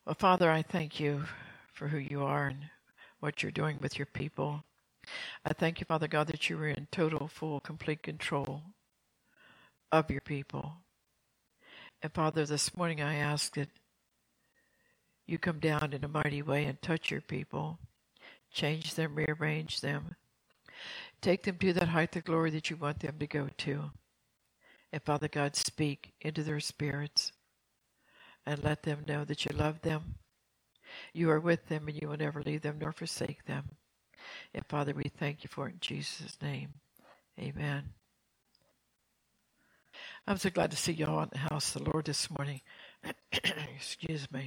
Well, Father, I thank you for who you are and what you're doing with your people. I thank you, Father God, that you are in total, full, complete control of your people. And Father, this morning I ask that you come down in a mighty way and touch your people, change them, rearrange them, take them to that height of glory that you want them to go to. And Father God, speak into their spirits and let them know that you love them. You are with them and you will never leave them nor forsake them. And Father, we thank you for it in Jesus' name. Amen. I'm so glad to see you all in the house of the Lord this morning. Excuse me.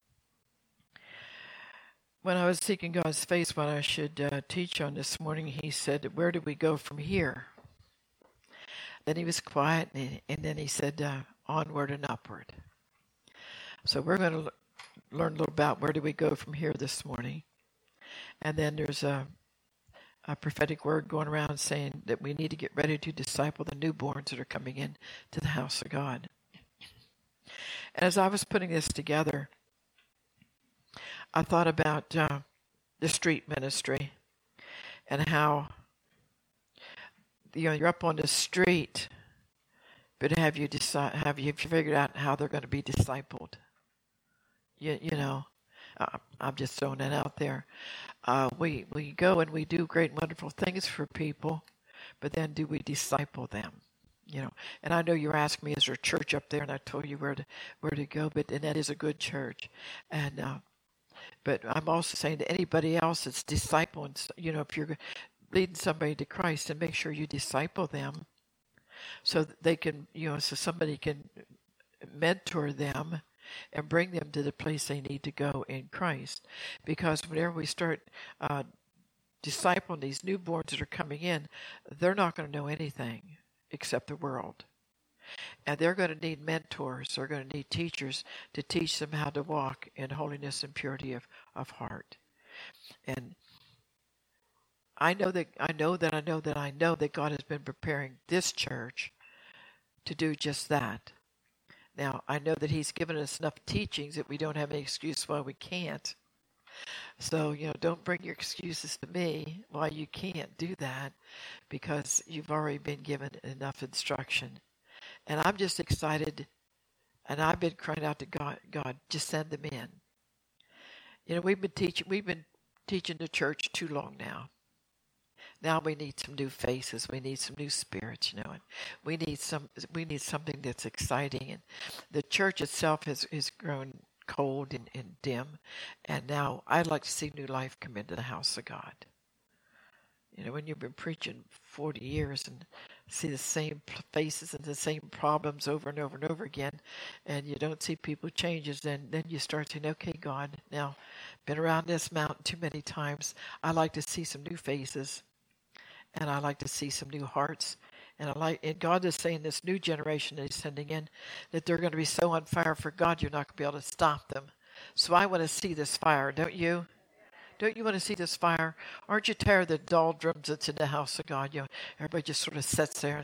When I was seeking God's face, what I should teach on this morning, he said, where do we go from here? Then he was quiet, and then he said, onward and upward. So we're going to learn a little about where do we go from here this morning. And then there's a prophetic word going around saying that we need to get ready to disciple the newborns that are coming in to the house of God. And as I was putting this together, I thought about the street ministry and how you're up on the street, but have you figured out how they're going to be discipled? I'm just throwing that out there. We go and we do great and wonderful things for people, but then do we disciple them? And I know you're asking me, is there a church up there? And I told you where to go, and that is a good church. And but I'm also saying to anybody else that's discipling, if you're leading somebody to Christ, then make sure you disciple them so that they can, so somebody can mentor them and bring them to the place they need to go in Christ. Because whenever we start discipling these newborns that are coming in, they're not going to know anything except the world. And they're going to need mentors. They're going to need teachers to teach them how to walk in holiness and purity of heart. And I know that God has been preparing this church to do just that. Now, I know that he's given us enough teachings that we don't have any excuse why we can't. So, don't bring your excuses to me why you can't do that, because you've already been given enough instruction. And I'm just excited, and I've been crying out to God, just send them in. We've been teaching the church too long now. Now we need some new faces. We need some new spirits, and we need something that's exciting. And the church itself has grown cold and dim, and now I'd like to see new life come into the house of God. When you've been preaching 40 years and see the same faces and the same problems over and over and over again, and you don't see people changes, then you start saying, okay, God, now, been around this mountain too many times. I like to see some new faces, and I like to see some new hearts. And God is saying this new generation that he's sending in, that they're going to be so on fire for God, you're not going to be able to stop them. So I want to see this fire, don't you? Don't you want to see this fire? Aren't you tired of the doldrums that's in the house of God? Everybody just sort of sits there and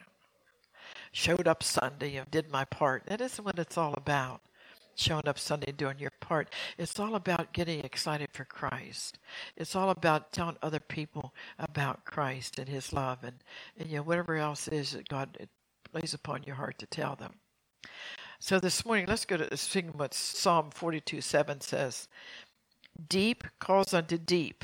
showed up Sunday, did my part. That isn't what it's all about, showing up Sunday and doing your part. It's all about getting excited for Christ. It's all about telling other people about Christ and his love and whatever else is that God lays upon your heart to tell them. So this morning, let's go to sing what Psalm 42:7 says. Deep calls unto deep.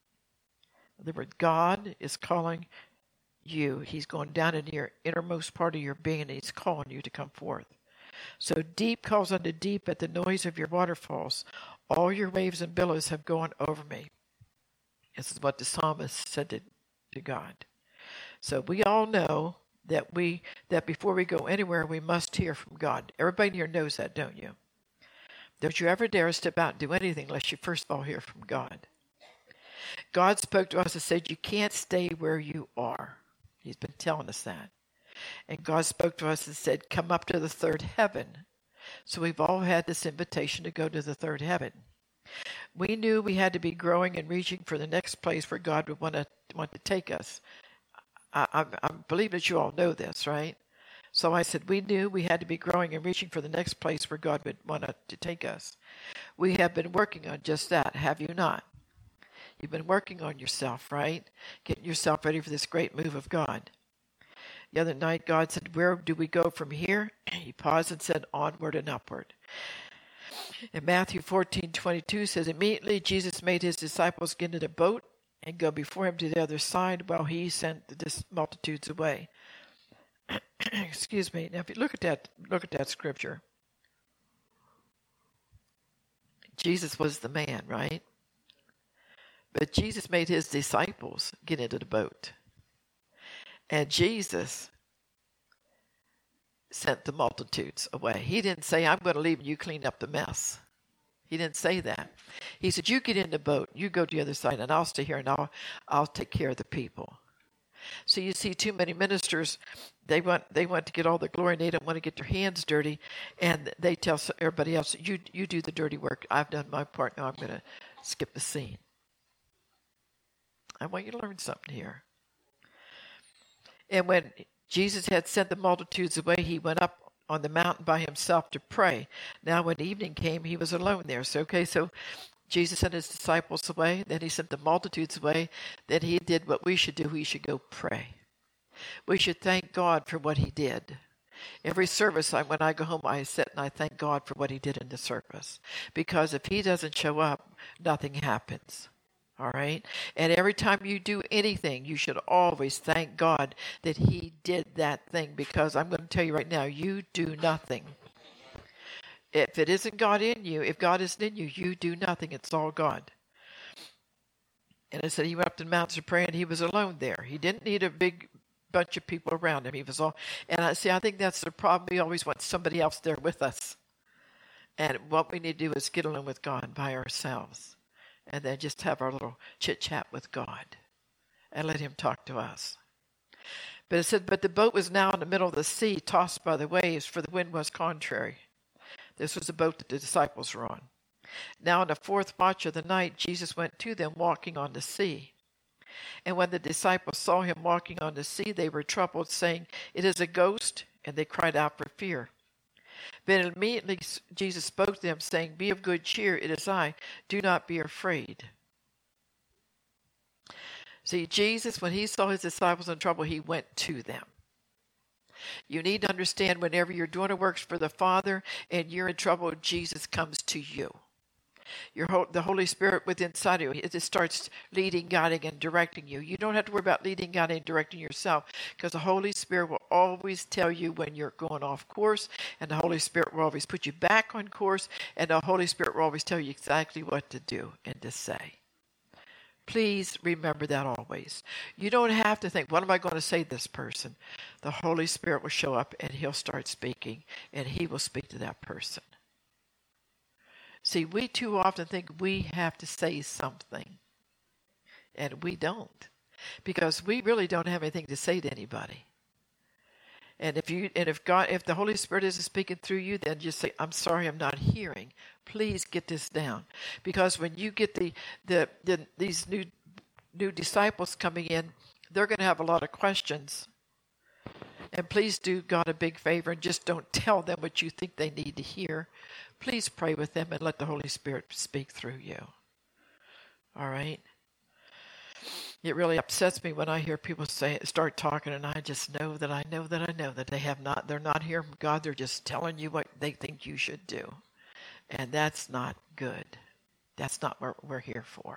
In other words, God is calling you. He's going down into your innermost part of your being, and he's calling you to come forth. So deep calls unto deep at the noise of your waterfalls. All your waves and billows have gone over me. This is what the psalmist said to God. So we all know that before we go anywhere, we must hear from God. Everybody here knows that, don't you? Don't you ever dare step out and do anything unless you first of all hear from God. God spoke to us and said, you can't stay where you are. He's been telling us that. And God spoke to us and said, come up to the third heaven. So we've all had this invitation to go to the third heaven. We knew we had to be growing and reaching for the next place where God would want to take us. I believe that you all know this, right? So I said, we knew we had to be growing and reaching for the next place where God would want to take us. We have been working on just that, have you not? You've been working on yourself, right? Getting yourself ready for this great move of God. The other night, God said, where do we go from here? He paused and said, onward and upward. And Matthew 14:22 says, immediately Jesus made his disciples get into the boat and go before him to the other side while he sent the multitudes away. Excuse me. Now, if you look at that scripture. Jesus was the man, right? But Jesus made his disciples get into the boat. And Jesus sent the multitudes away. He didn't say, I'm going to leave and you clean up the mess. He didn't say that. He said, you get in the boat, you go to the other side, and I'll stay here and I'll take care of the people. So you see too many ministers, they want to get all the glory and they don't want to get their hands dirty, and they tell everybody else, you do the dirty work. I've done my part, now I'm going to skip the scene. I want you to learn something here. And when Jesus had sent the multitudes away, he went up on the mountain by himself to pray. Now when evening came, he was alone there. So Jesus sent his disciples away, then he sent the multitudes away, then he did what we should do. We should go pray. We should thank God for what he did. Every service, when I go home, I sit and I thank God for what he did in the service. Because if he doesn't show up, nothing happens. All right? And every time you do anything, you should always thank God that he did that thing. Because I'm going to tell you right now, you do nothing. If it isn't God in you, if God isn't in you, you do nothing. It's all God. And it said he went up to the mountains to pray, and he was alone there. He didn't need a big bunch of people around him. He was all. And I think that's the problem. We always want somebody else there with us. And what we need to do is get alone with God by ourselves. And then just have our little chit-chat with God. And let him talk to us. But it said, but the boat was now in the middle of the sea, tossed by the waves, for the wind was contrary. This was the boat that the disciples were on. Now in the fourth watch of the night, Jesus went to them walking on the sea. And when the disciples saw him walking on the sea, they were troubled, saying, it is a ghost, and they cried out for fear. But immediately Jesus spoke to them, saying, be of good cheer, it is I, do not be afraid. See, Jesus, when he saw his disciples in trouble, he went to them. You need to understand whenever you're doing a work for the Father and you're in trouble, Jesus comes to you. The Holy Spirit within inside of you, it starts leading, guiding, and directing you. You don't have to worry about leading, guiding, and directing yourself, because the Holy Spirit will always tell you when you're going off course, and the Holy Spirit will always put you back on course, and the Holy Spirit will always tell you exactly what to do and to say. Please remember that always. You don't have to think, what am I going to say to this person? The Holy Spirit will show up and he'll start speaking, and he will speak to that person. See, we too often think we have to say something, and we don't, because we really don't have anything to say to anybody. And if the Holy Spirit isn't speaking through you, then just say, I'm sorry, I'm not hearing. Please get this down. Because when you get these new disciples coming in, they're going to have a lot of questions. And please do God a big favor and just don't tell them what you think they need to hear. Please pray with them and let the Holy Spirit speak through you. All right? It really upsets me when I hear people start talking, and I just know that they're not hearing from God. They're just telling you what they think you should do. And that's not good. That's not what we're here for.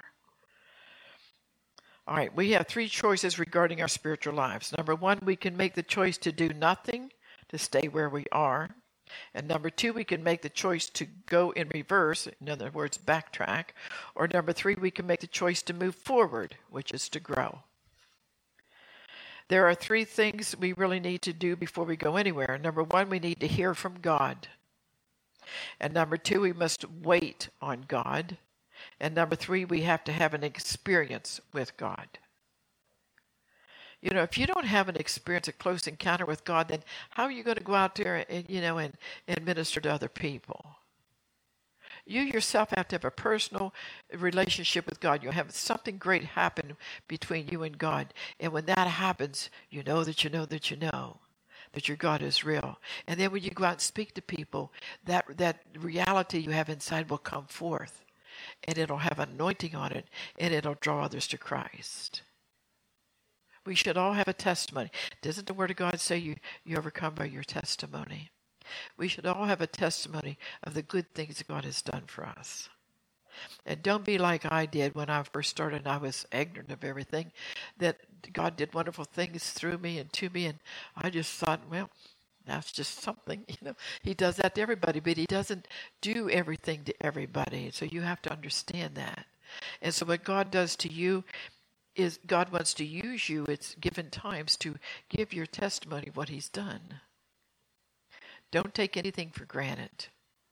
All right, we have three choices regarding our spiritual lives. Number one, we can make the choice to do nothing, to stay where we are. And number two, we can make the choice to go in reverse, in other words, backtrack. Or number three, we can make the choice to move forward, which is to grow. There are three things we really need to do before we go anywhere. Number one, we need to hear from God. And number two, we must wait on God. And number three, we have to have an experience with God. You know, if you don't have an experience, a close encounter with God, then how are you going to go out there and minister to other people? You yourself have to have a personal relationship with God. You'll have something great happen between you and God. And when that happens, you know that you know that you know that your God is real. And then when you go out and speak to people, that reality you have inside will come forth. And it'll have anointing on it, and it'll draw others to Christ. We should all have a testimony. Doesn't the Word of God say you overcome by your testimony? We should all have a testimony of the good things that God has done for us. And don't be like I did when I first started and I was ignorant of everything, that God did wonderful things through me and to me, and I just thought, well, that's just something. He does that to everybody, but he doesn't do everything to everybody. So you have to understand that. And so what God does to you is God wants to use you at given times to give your testimony of what he's done. Don't take anything for granted.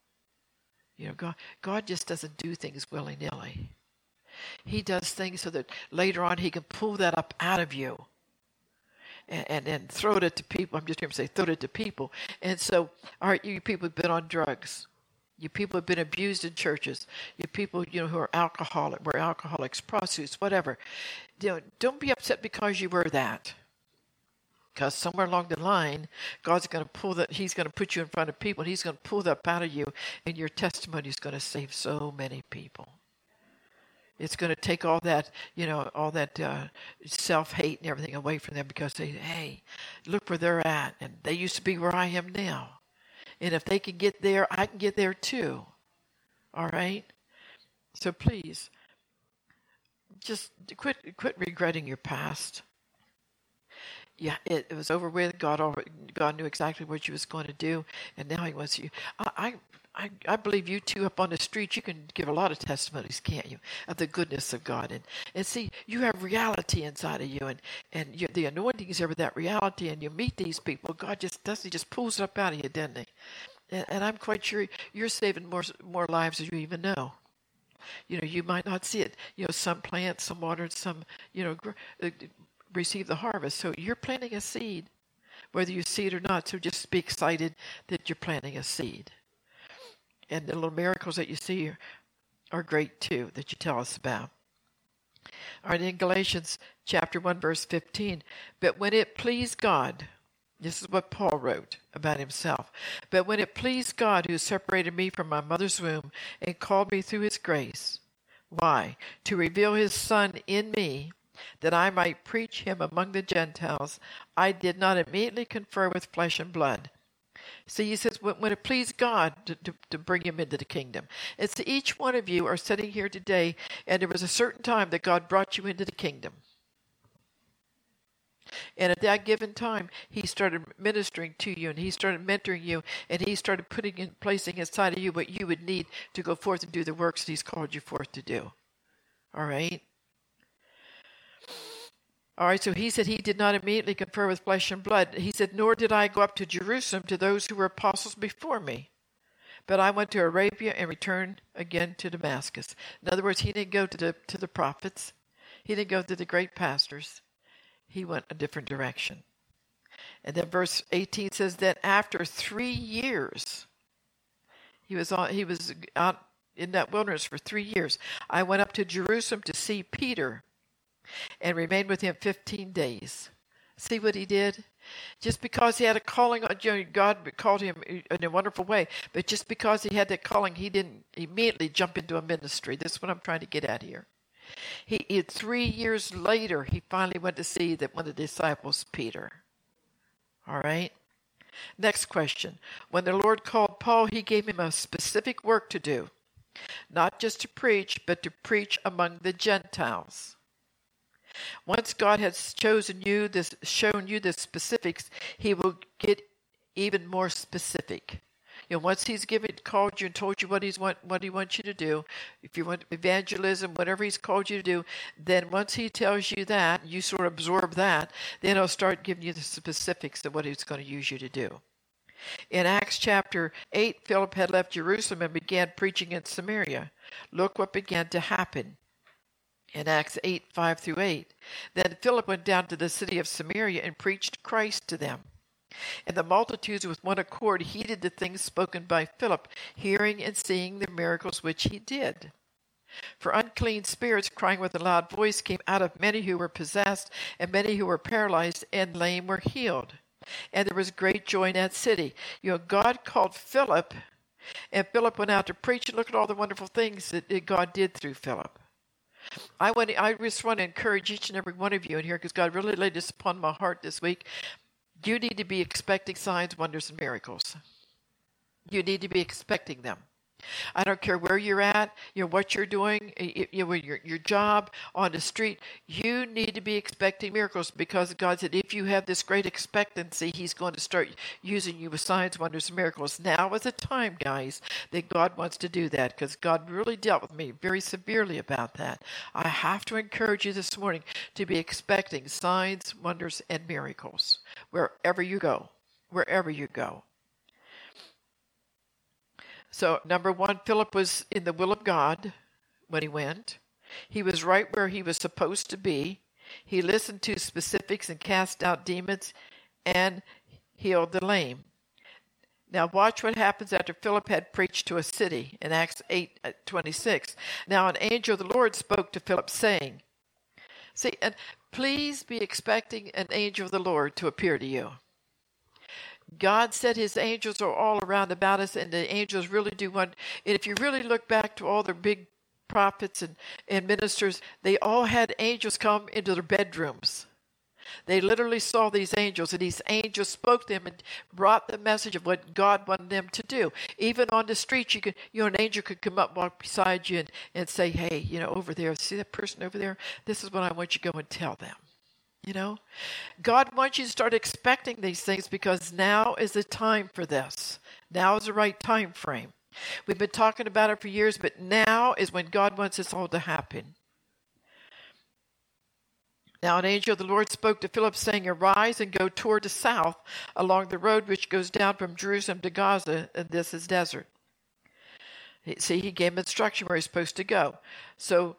God just doesn't do things willy-nilly. He does things so that later on he can pull that up out of you and throw it to people. I'm just going to say throw it to people. And so, all right, you people have been on drugs. You people have been abused in churches. You people, who are alcoholics, prostitutes, whatever. Don't be upset because you were that. Because somewhere along the line, God's going to pull that. He's going to put you in front of people. And he's going to pull that up out of you, and your testimony is going to save so many people. It's going to take all that, self-hate and everything away from them, because hey, look where they're at, and they used to be where I am now. And if they can get there, I can get there too. All right? So please, just quit regretting your past. Yeah, it was over with. God knew exactly what you was going to do, and now he wants you. I believe you two up on the street, you can give a lot of testimonies, can't you, of the goodness of God. And see, you have reality inside of you, and the anointing is over that reality, and you meet these people. God just pulls it up out of you, doesn't he? And I'm quite sure you're saving more lives than you even know. You might not see it. Some plant, some water, some, receive the harvest. So you're planting a seed, whether you see it or not. So just be excited that you're planting a seed. And the little miracles that you see are great too, that you tell us about. All right, in Galatians chapter 1, verse 15, but when it pleased God, this is what Paul wrote about himself, but when it pleased God who separated me from my mother's womb and called me through his grace, why? To reveal his Son in me, that I might preach him among the Gentiles, I did not immediately confer with flesh and blood. See, he says, when it pleased God to bring him into the kingdom. It's to each one of you are sitting here today, and there was a certain time that God brought you into the kingdom. And at that given time, he started ministering to you, and he started mentoring you, and he started placing inside of you what you would need to go forth and do the works that he's called you forth to do. All right? All right, so he said he did not immediately confer with flesh and blood. He said, nor did I go up to Jerusalem to those who were apostles before me. But I went to Arabia and returned again to Damascus. In other words, he didn't go to the prophets. He didn't go to the great pastors. He went a different direction. And then verse 18 says that after 3 years, he was out in that wilderness for 3 years. I went up to Jerusalem to see Peter and remained with him 15 days. See what he did? Just because he had a calling, God called him in a wonderful way, but just because he had that calling, he didn't immediately jump into a ministry. That's what I'm trying to get at here. 3 years later, he finally went to see that one of the disciples, Peter. All right? Next question. When the Lord called Paul, he gave him a specific work to do. Not just to preach, but to preach among the Gentiles. Once God has shown you the specifics, he will get even more specific. Once he's called you and told you what he wants you to do, if you want evangelism, whatever he's called you to do, then once he tells you that, you sort of absorb that, then he'll start giving you the specifics of what he's going to use you to do. In Acts chapter 8, Philip had left Jerusalem and began preaching in Samaria. Look what began to happen. In Acts 8, 5 through 8, then Philip went down to the city of Samaria and preached Christ to them. And the multitudes with one accord heeded the things spoken by Philip, hearing and seeing the miracles which he did. For unclean spirits, crying with a loud voice, came out of many who were possessed, and many who were paralyzed and lame were healed. And there was great joy in that city. God called Philip, and Philip went out to preach, and look at all the wonderful things that God did through Philip. I just want to encourage each and every one of you in here, because God really laid this upon my heart this week. You need to be expecting signs, wonders, and miracles. You need to be expecting them. I don't care where you're at, what you're doing, your job, on the street. You need to be expecting miracles, because God said if you have this great expectancy, He's going to start using you with signs, wonders, and miracles. Now is the time, guys, that God wants to do that, because God really dealt with me very severely about that. I have to encourage you this morning to be expecting signs, wonders, and miracles wherever you go. Wherever you go. So, number one, Philip was in the will of God when he went. He was right where he was supposed to be. He listened to specifics and cast out demons and healed the lame. Now, watch what happens after Philip had preached to a city in Acts 8:26. Now, an angel of the Lord spoke to Philip, saying, see, and please be expecting an angel of the Lord to appear to you. God said His angels are all around about us, and the angels really do want. And if you really look back to all the big prophets and ministers, they all had angels come into their bedrooms. They literally saw these angels, and these angels spoke to them and brought the message of what God wanted them to do. Even on the street, an angel could come up, walk beside you, and say, "Hey, over there, see that person over there? This is what I want you to go and tell them." God wants you to start expecting these things, because now is the time for this. Now is the right time frame. We've been talking about it for years, but now is when God wants this all to happen. Now an angel of the Lord spoke to Philip, saying, "Arise and go toward the south along the road which goes down from Jerusalem to Gaza, and this is desert." See, he gave him instruction where he's supposed to go. So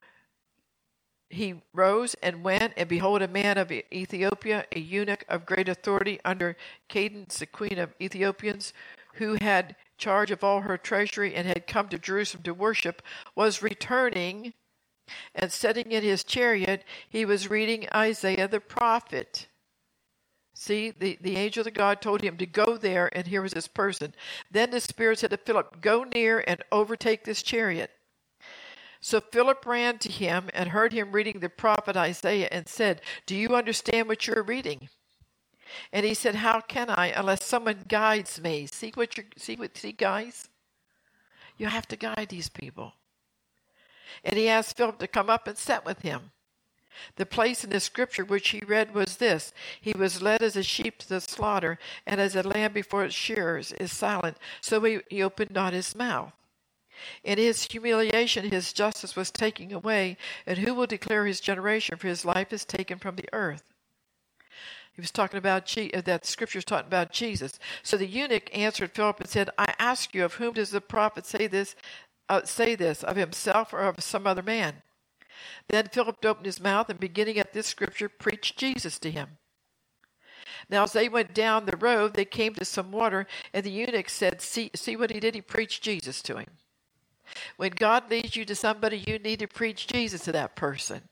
he rose and went, and behold, a man of Ethiopia, a eunuch of great authority under Candace, the queen of Ethiopians, who had charge of all her treasury and had come to Jerusalem to worship, was returning, and sitting in his chariot, he was reading Isaiah the prophet. See, the angel of God told him to go there, and here was this person. Then the Spirit said to Philip, "Go near and overtake this chariot." So Philip ran to him and heard him reading the prophet Isaiah and said, "Do you understand what you're reading?" And he said, "How can I unless someone guides me?" See, guys? You have to guide these people. And he asked Philip to come up and sit with him. The place in the scripture which he read was this: "He was led as a sheep to the slaughter, and as a lamb before its shearers is silent, so he opened not his mouth. In his humiliation, his justice was taken away, and who will declare his generation? For his life is taken from the earth." He was talking about that scripture is talking about Jesus. So the eunuch answered Philip and said, "I ask you, of whom does the prophet say this, of himself or of some other man?" Then Philip opened his mouth, and beginning at this scripture, preached Jesus to him. Now as they went down the road, they came to some water, and the eunuch said, see what he did? He preached Jesus to him. When God leads you to somebody, you need to preach Jesus to that person.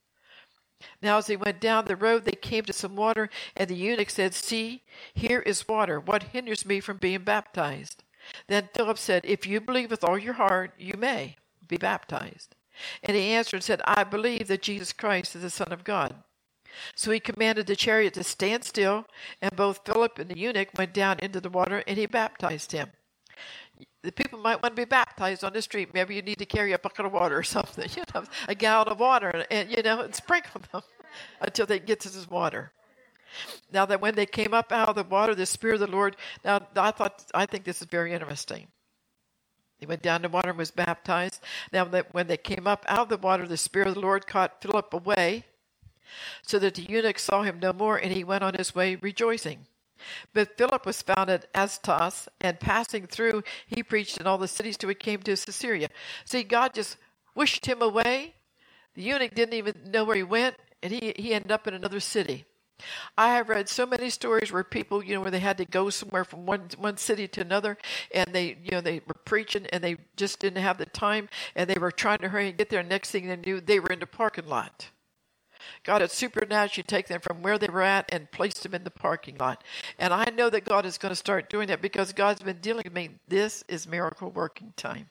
Now as they went down the road, they came to some water, and the eunuch said, "See, here is water. What hinders me from being baptized?" Then Philip said, "If you believe with all your heart, you may be baptized." And he answered and said, "I believe that Jesus Christ is the Son of God." So he commanded the chariot to stand still, and both Philip and the eunuch went down into the water, and he baptized him. The people might want to be baptized on the street. Maybe you need to carry a bucket of water or something, a gallon of water, and sprinkle them until they get to this water. Now that when they came up out of the water, the Spirit of the Lord. Now I think this is very interesting. He went down the water and was baptized. Now that when they came up out of the water, the Spirit of the Lord caught Philip away, so that the eunuch saw him no more, and he went on his way rejoicing. But Philip was found at Azotus, and passing through, he preached in all the cities till he came to Caesarea. See, God just wished him away. The eunuch didn't even know where he went, and he ended up in another city. I have read so many stories where people, where they had to go somewhere from one city to another, and they were preaching, and they just didn't have the time, and they were trying to hurry and get there. Next thing they knew, they were in the parking lot. God had supernaturally taken them from where they were at and placed them in the parking lot. And I know that God is going to start doing that because God's been dealing with me. This is miracle working time.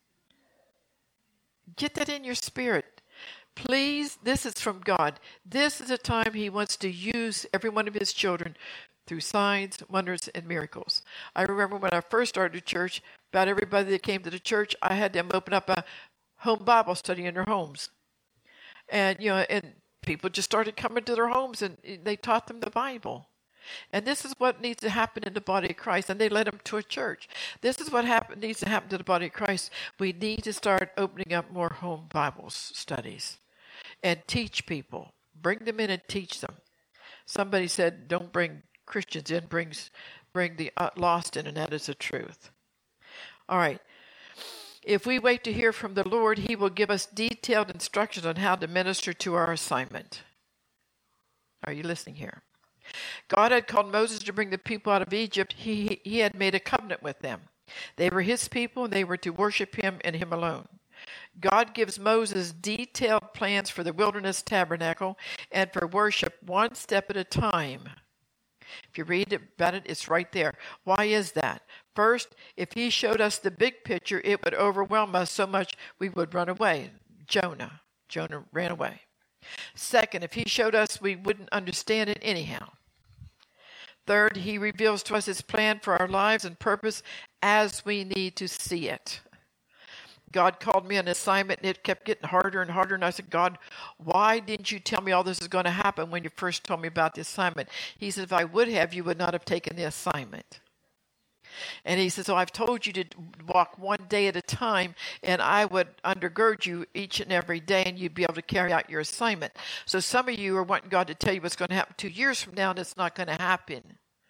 Get that in your spirit. Please, this is from God. This is a time He wants to use every one of His children through signs, wonders, and miracles. I remember when I first started the church, about everybody that came to the church, I had them open up a home Bible study in their homes. And, and people just started coming to their homes and they taught them the Bible. And this is what needs to happen in the body of Christ. And they led them to a church. This is what needs to happen to the body of Christ. We need to start opening up more home Bible studies and teach people. Bring them in and teach them. Somebody said, don't bring Christians in, bring the lost in, and that is the truth. All right. If we wait to hear from the Lord, He will give us detailed instructions on how to minister to our assignment. Are you listening here? God had called Moses to bring the people out of Egypt. He had made a covenant with them. They were His people, and they were to worship Him and Him alone. God gives Moses detailed plans for the wilderness tabernacle and for worship one step at a time. If you read about it, it's right there. Why is that? First, if He showed us the big picture, it would overwhelm us so much we would run away. Jonah ran away. Second, if He showed us, we wouldn't understand it anyhow. Third, He reveals to us His plan for our lives and purpose as we need to see it. God called me on an assignment, and it kept getting harder and harder. And I said, God, why didn't you tell me all this is going to happen when you first told me about the assignment? He said, if I would have, you would not have taken the assignment. And He said, so I've told you to walk one day at a time, and I would undergird you each and every day, and you'd be able to carry out your assignment. So some of you are wanting God to tell you what's going to happen 2 years from now, and it's not going to happen.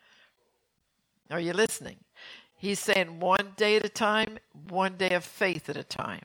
Are you listening? He's saying one day at a time, one day of faith at a time.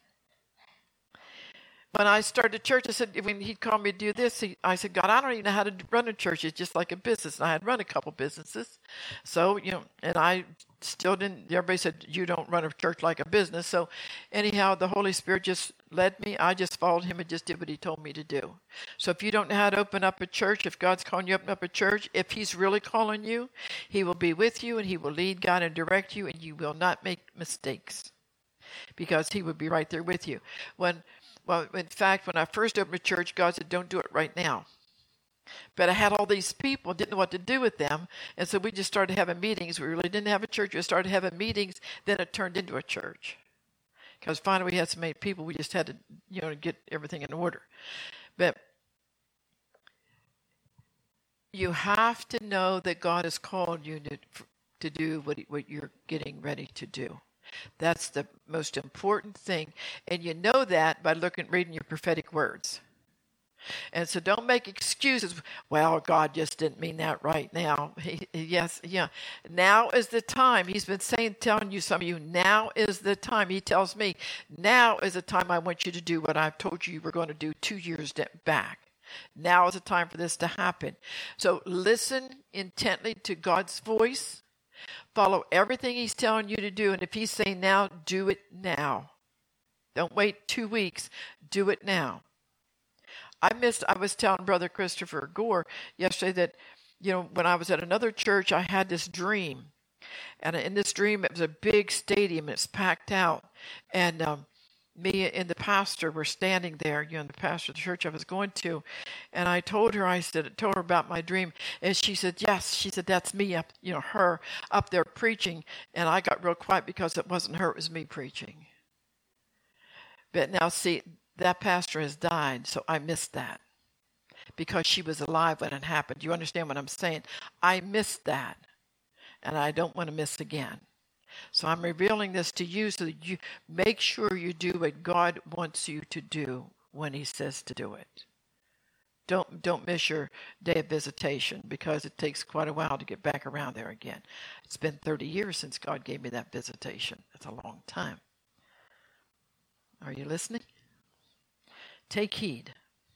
When I started church, I said, when He'd call me to do this, I said, God, I don't even know how to run a church. It's just like a business. And I had run a couple businesses. So, and I still didn't, everybody said, you don't run a church like a business. So anyhow, the Holy Spirit just led me. I just followed Him and just did what He told me to do. So if you don't know how to open up a church, if God's calling you to open up a church, if He's really calling you, He will be with you and He will lead, guide, and direct you, and you will not make mistakes because He will be right there with you. Well, in fact, when I first opened a church, God said, don't do it right now. But I had all these people, didn't know what to do with them, and so we just started having meetings. We really didn't have a church. We started having meetings. Then it turned into a church. Because finally we had so many people, we just had to, get everything in order. But you have to know that God has called you to do what you're getting ready to do. That's the most important thing. And you know that by reading your prophetic words. And so don't make excuses. Well, God just didn't mean that right now. Now is the time. He's been telling you, some of you, now is the time. He tells me, now is the time I want you to do what I've told you were going to do 2 years back. Now is the time for this to happen. So listen intently to God's voice. Follow everything He's telling you to do. And if He's saying now, do it now. Don't wait 2 weeks. Do it now. I was telling Brother Christopher Gore yesterday that, when I was at another church, I had this dream. And in this dream, it was a big stadium. It's packed out. And me and the pastor were standing there, the pastor of the church I was going to. And I told her about my dream. And she said, yes. She said, that's me her up there preaching. And I got real quiet because it wasn't her, it was me preaching. But now see, that pastor has died, so I missed that. Because she was alive when it happened. Do you understand what I'm saying? I missed that. And I don't want to miss again. So I'm revealing this to you so that you make sure you do what God wants you to do when He says to do it. Don't miss your day of visitation because it takes quite a while to get back around there again. It's been 30 years since God gave me that visitation. That's a long time. Are you listening? Take heed.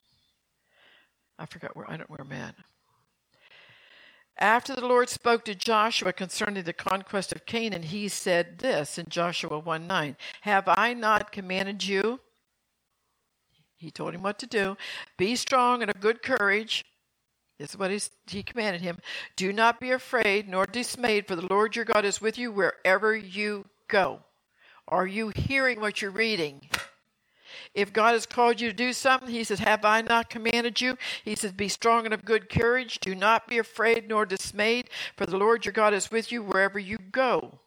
I don't know where I'm at. After the Lord spoke to Joshua concerning the conquest of Canaan, He said this in Joshua 1:9, have I not commanded you? He told him what to do. Be strong and of good courage. This is what he commanded him. Do not be afraid nor dismayed, for the Lord your God is with you wherever you go. Are you hearing what you're reading? If God has called you to do something, he says, have I not commanded you? He says, be strong and of good courage. Do not be afraid nor dismayed, for the Lord your God is with you wherever you go.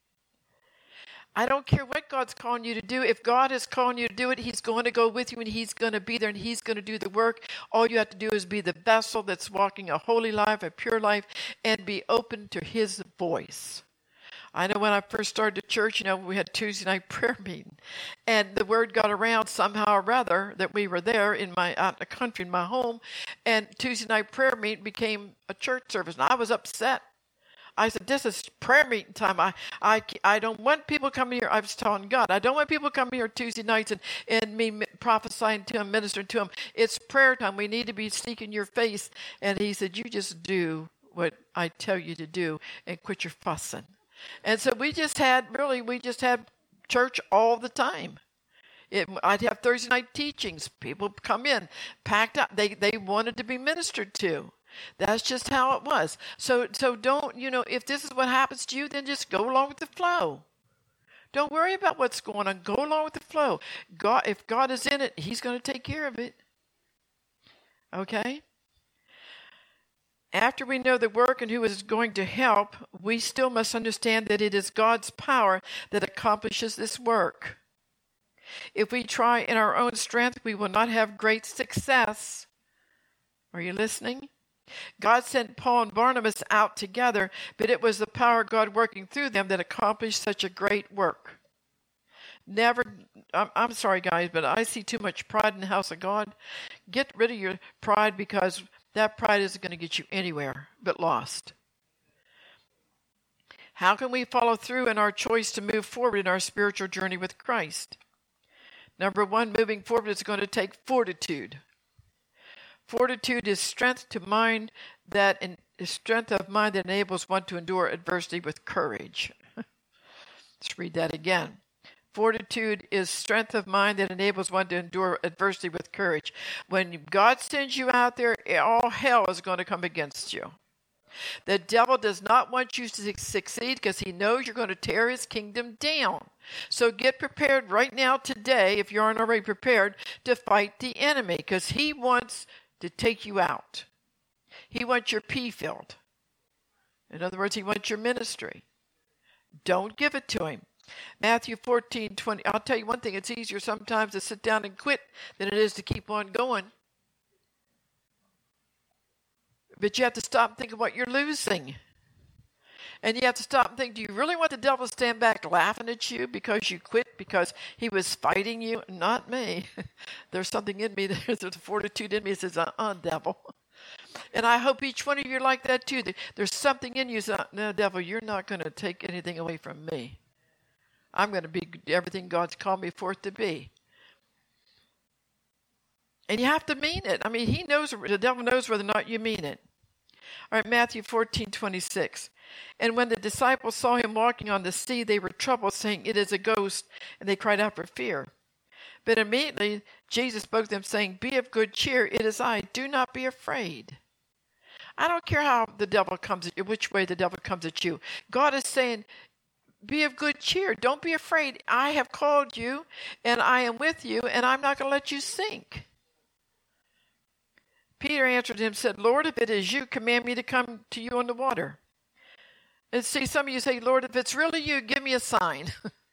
I don't care what God's calling you to do. If God is calling you to do it, he's going to go with you and he's going to be there and he's going to do the work. All you have to do is be the vessel that's walking a holy life, a pure life, and be open to his voice. I know when I first started the church, we had Tuesday night prayer meeting, and the word got around somehow or other that we were there out in the country, in my home, and Tuesday night prayer meeting became a church service, and I was upset. I said, this is prayer meeting time. I don't want people coming here. I was telling God, I don't want people coming here Tuesday nights and me prophesying to them, ministering to them. It's prayer time. We need to be seeking your face. And he said, you just do what I tell you to do and quit your fussing. And so we just had church all the time. I'd have Thursday night teachings. People come in, packed up. They wanted to be ministered to. That's just how it was. So don't, if this is what happens to you, then just go along with the flow. Don't worry about what's going on. Go along with the flow. If God is in it, he's going to take care of it. Okay? After we know the work and who is going to help, we still must understand that it is God's power that accomplishes this work. If we try in our own strength, we will not have great success. Are you listening? God sent Paul and Barnabas out together, but it was the power of God working through them that accomplished such a great work. I'm sorry, guys, but I see too much pride in the house of God. Get rid of your pride, because that pride isn't going to get you anywhere but lost. How can we follow through in our choice to move forward in our spiritual journey with Christ? Number one, moving forward is going to take fortitude. Fortitude is strength of mind that enables one to endure adversity with courage. Let's read that again. Fortitude is strength of mind that enables one to endure adversity with courage. When God sends you out there, all hell is going to come against you. The devil does not want you to succeed because he knows you're going to tear his kingdom down. So get prepared right now, today, if you aren't already prepared, to fight the enemy, because he wants to take you out. He wants your pea field. In other words, he wants your ministry. Don't give it to him. Matthew 14:20. I'll tell you one thing, it's easier sometimes to sit down and quit than it is to keep on going. But you have to stop and think of what you're losing. And you have to stop and think, do you really want the devil to stand back laughing at you because you quit, because he was fighting you? Not me. There's something in me, there's a fortitude in me that says, devil. And I hope each one of you are like that too. There's something in you that says, no, devil, you're not going to take anything away from me. I'm going to be everything God's called me forth to be. And you have to mean it. I mean, the devil knows whether or not you mean it. All right, Matthew 14:26. And when the disciples saw him walking on the sea, they were troubled, saying, it is a ghost, and they cried out for fear. But immediately Jesus spoke to them, saying, be of good cheer, it is I, do not be afraid. I don't care how the devil comes at you, which way the devil comes at you. God is saying, be of good cheer, don't be afraid. I have called you, and I am with you, and I'm not going to let you sink. Peter answered him, said, Lord, if it is you, command me to come to you on the water. And see, some of you say, Lord, if it's really you, give me a sign.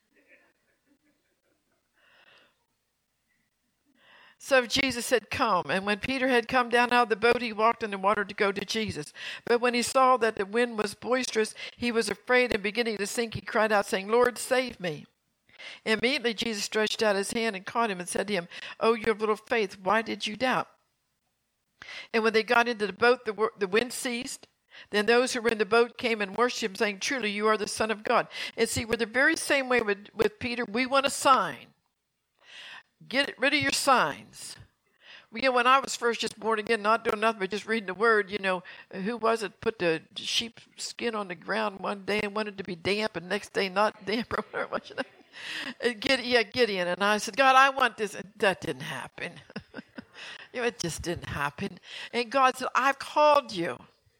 So Jesus said, come. And when Peter had come down out of the boat, he walked in the water to go to Jesus. But when he saw that the wind was boisterous, he was afraid, and beginning to sink, he cried out, saying, Lord, save me. Immediately Jesus stretched out his hand and caught him and said to him, oh, you have little faith, why did you doubt? And when they got into the boat, the wind ceased. Then those who were in the boat came and worshipped him, saying, truly, you are the Son of God. And see, we're the very same way with Peter. We want a sign. Get rid of your signs. When I was first just born again, not doing nothing but just reading the Word, who was it put the sheep skin on the ground one day and wanted to be damp, and next day not damp or whatever it was, Gideon. And I said, God, I want this. And that didn't happen. It just didn't happen. And God said, I've called you.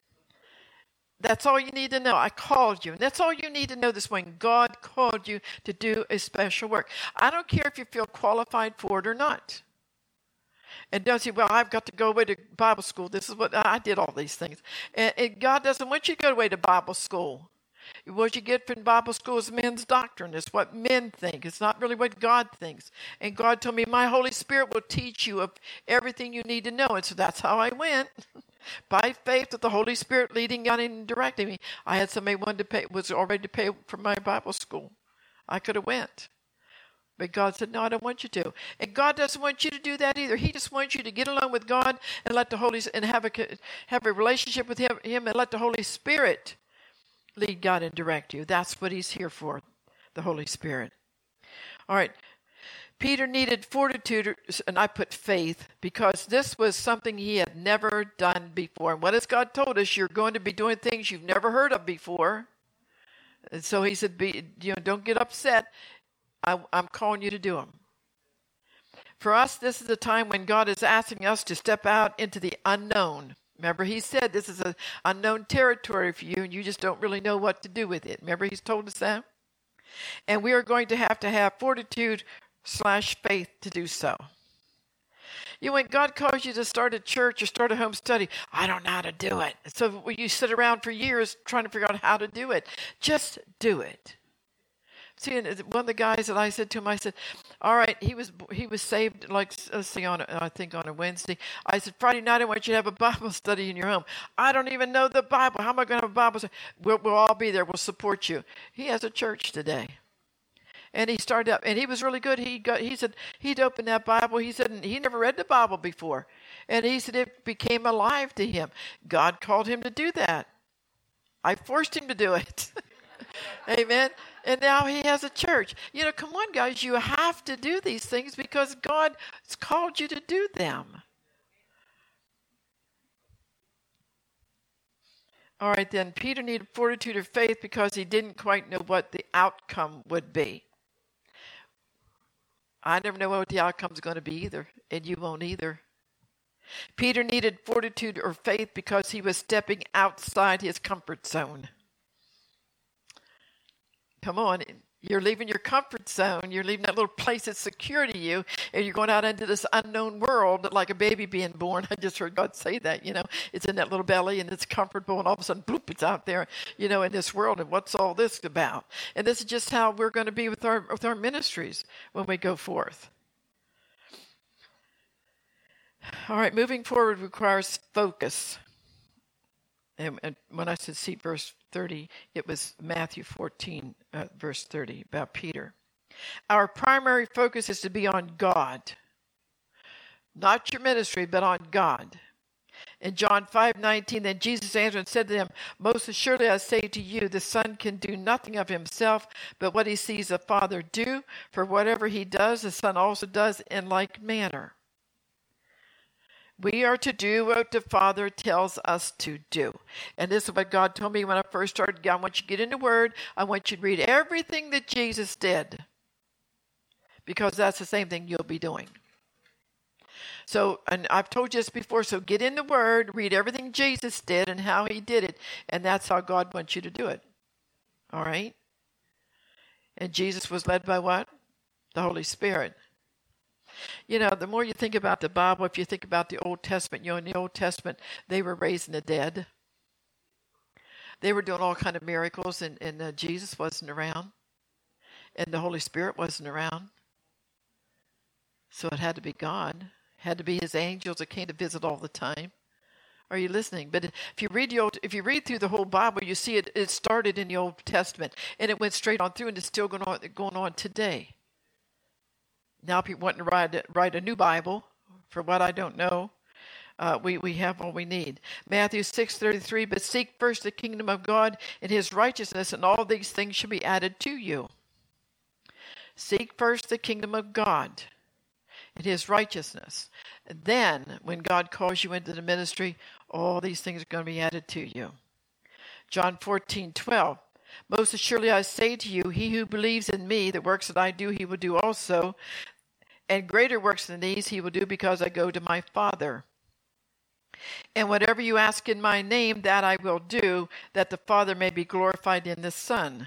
That's all you need to know. I called you. And that's all you need to know this morning. God called you to do a special work. I don't care if you feel qualified for it or not. And don't say, well, I've got to go away to Bible school. This is what I did, all these things. And God doesn't want you to go away to Bible school. What you get from Bible school is men's doctrine. It's what men think. It's not really what God thinks. And God told me, my Holy Spirit will teach you of everything you need to know. And so that's how I went. By faith, with the Holy Spirit leading, guiding, and directing me. I had somebody was already to pay for my Bible school. I could have went. But God said, no, I don't want you to. And God doesn't want you to do that either. He just wants you to get along with God and let the have a relationship with him and let the Holy Spirit lead, God, and direct you. That's what he's here for, the Holy Spirit. All right. Peter needed fortitude, and I put faith, because this was something he had never done before. And what has God told us? You're going to be doing things you've never heard of before. And so he said, don't get upset. I'm calling you to do them. For us, this is a time when God is asking us to step out into the unknown. Remember, he said this is an unknown territory for you, and you just don't really know what to do with it. Remember, he's told us that? And we are going to have fortitude/faith to do so. When God calls you to start a church or start a home study, I don't know how to do it. So you sit around for years trying to figure out how to do it. Just do it. See, one of the guys that I said to him, I said, all right, he was saved, I think on a Wednesday. I said, Friday night, I want you to have a Bible study in your home. I don't even know the Bible. How am I going to have a Bible study? We'll all be there. We'll support you. He has a church today. And he started up, and he was really good. He said he'd opened that Bible. He said he never read the Bible before. And he said it became alive to him. God called him to do that. I forced him to do it. Amen. And now he has a church. Come on, guys. You have to do these things because God has called you to do them. All right, then. Peter needed fortitude of faith because he didn't quite know what the outcome would be. I never know what the outcome's going to be either, and you won't either. Peter needed fortitude or faith because he was stepping outside his comfort zone. Come on, you're leaving your comfort zone. You're leaving that little place that's secure to you, and you're going out into this unknown world like a baby being born. I just heard God say that, It's in that little belly, and it's comfortable, and all of a sudden, bloop, it's out there, in this world, and what's all this about? And this is just how we're going to be with our ministries when we go forth. All right, moving forward requires focus. And when I said see verse 30, it was Matthew 14, verse 30, about Peter. Our primary focus is to be on God. Not your ministry, but on God. In John 5:19, then Jesus answered and said to them, most assuredly I say to you, the Son can do nothing of himself, but what he sees the Father do. For whatever he does, the Son also does in like manner. We are to do what the Father tells us to do. And this is what God told me when I first started. I want you to get in the Word. I want you to read everything that Jesus did. Because that's the same thing you'll be doing. So, and I've told you this before, so get in the Word, read everything Jesus did and how he did it. And that's how God wants you to do it. All right? And Jesus was led by what? The Holy Spirit. The more you think about the Bible, if you think about the Old Testament, in the Old Testament, they were raising the dead. They were doing all kind of miracles, and Jesus wasn't around. And the Holy Spirit wasn't around. So it had to be God. It had to be his angels that came to visit all the time. Are you listening? But if you read through the whole Bible, you see it started in the Old Testament, and it went straight on through, and it's still going on today. Now people want to write a new Bible. For what I don't know, we have all we need. Matthew 6:33, but seek first the kingdom of God and his righteousness, and all these things shall be added to you. Seek first the kingdom of God. and his righteousness. Then, when God calls you into the ministry, all these things are going to be added to you. John 14:12. Most assuredly I say to you, he who believes in me, the works that I do, he will do also. And greater works than these he will do, because I go to my Father. And whatever you ask in my name, that I will do, that the Father may be glorified in the Son.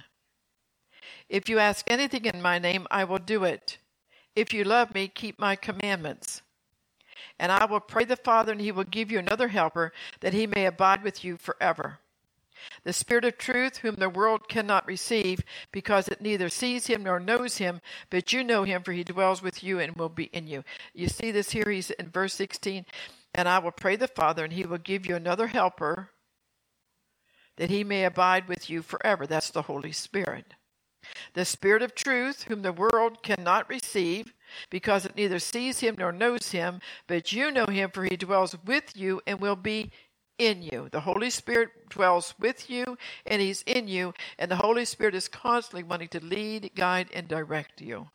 If you ask anything in my name, I will do it. If you love me, keep my commandments. And I will pray the Father, and he will give you another helper, that he may abide with you forever. The Spirit of truth, whom the world cannot receive, because it neither sees him nor knows him, but you know him, for he dwells with you and will be in you. You see this here, he's in verse 16, and I will pray the Father, and he will give you another helper, that he may abide with you forever. That's the Holy Spirit. The Spirit of truth, whom the world cannot receive, because it neither sees him nor knows him, but you know him, for he dwells with you and will be in you. The Holy Spirit dwells with you, and he's in you, and the Holy Spirit is constantly wanting to lead, guide, and direct you.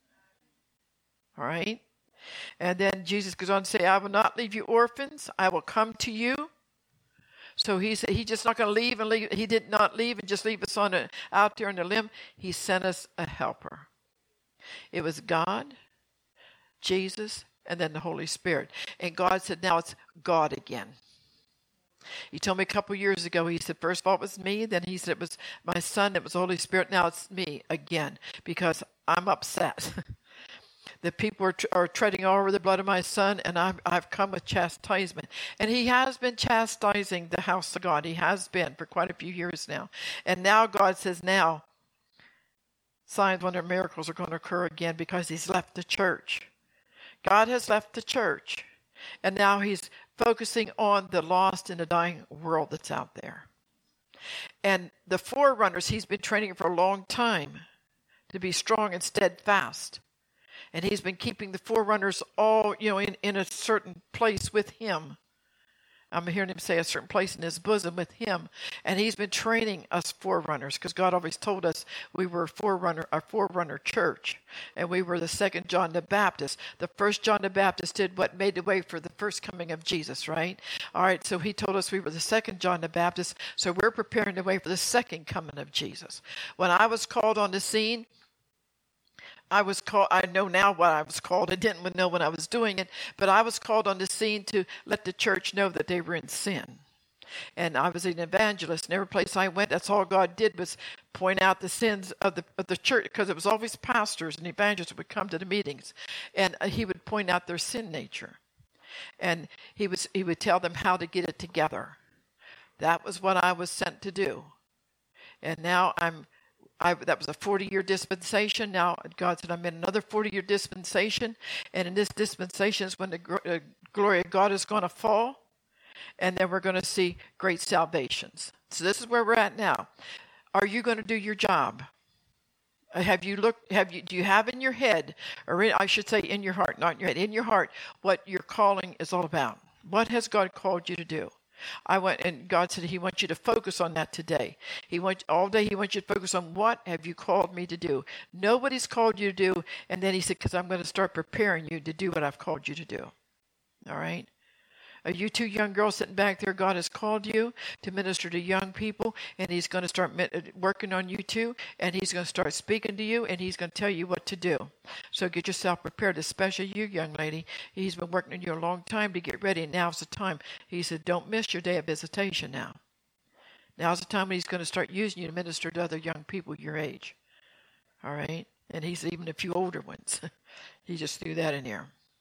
All right? And then Jesus goes on to say, I will not leave you orphans. I will come to you. So he's just not going to leave and leave. He did not leave and just leave us out there on the limb. He sent us a helper. It was God, Jesus, and then the Holy Spirit. And God said, now it's God again. He told me a couple years ago, he said, first of all, it was me. Then he said, it was my son, it was the Holy Spirit. Now it's me again, because I'm upset. The people are treading all over the blood of my son, and I've come with chastisement. And he has been chastising the house of God. He has been for quite a few years now. And now God says, now, signs, wonders, and miracles are going to occur again, because he's left the church. God has left the church. And now he's focusing on the lost and the dying world that's out there. And the forerunners, he's been training for a long time to be strong and steadfast. And he's been keeping the forerunners all, in a certain place with him. I'm hearing him say a certain place in his bosom with him. And he's been training us forerunners, because God always told us we were a forerunner church. And we were the second John the Baptist. The first John the Baptist did what made the way for the first coming of Jesus, right? All right, so he told us we were the second John the Baptist. So we're preparing the way for the second coming of Jesus. When I was called on the scene, I know now what I was called. I didn't know when I was doing it, but I was called on the scene to let the church know that they were in sin. And I was an evangelist, and every place I went, that's all God did was point out the sins of the church, because it was always pastors and evangelists that would come to the meetings, and he would point out their sin nature. And he would tell them how to get it together. That was what I was sent to do. And now that was a 40-year dispensation. Now God said I'm in another 40-year dispensation. And in this dispensation is when the glory of God is going to fall. And then we're going to see great salvations. So this is where we're at now. Are you going to do your job? Do you have in your head, or I should say in your heart, not in your head, in your heart, what your calling is all about? What has God called you to do? I went, and God said he wants you to focus on that today. All day he wants you to focus on what have you called me to do. Know what he's called you to do, and then he said, because I'm going to start preparing you to do what I've called you to do. All right? Are you two young girls sitting back there? God has called you to minister to young people, and he's going to start working on you too, and he's going to start speaking to you, and he's going to tell you what to do. So get yourself prepared, especially you, young lady. He's been working on you a long time to get ready, and now's the time. He said, don't miss your day of visitation now. Now's the time when he's going to start using you to minister to other young people your age. All right? And he's even a few older ones. He just threw that in there.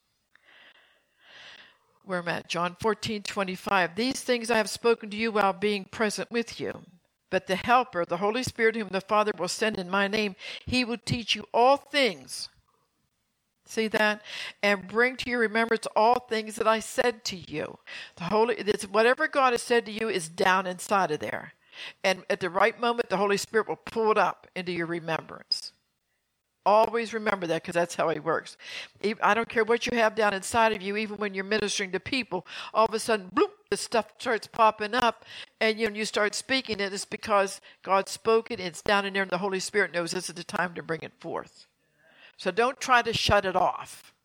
Where I'm at, John 14:25. These things I have spoken to you while being present with you. But the Helper, the Holy Spirit, whom the Father will send in my name, he will teach you all things. See that? And bring to your remembrance all things that I said to you. Whatever God has said to you is down inside of there. And at the right moment, the Holy Spirit will pull it up into your remembrance. Always remember that, because that's how he works. I don't care what you have down inside of you, even when you're ministering to people, all of a sudden, bloop, the stuff starts popping up, and you start speaking it. It's because God spoke it, and it's down in there, and the Holy Spirit knows this is the time to bring it forth. So don't try to shut it off.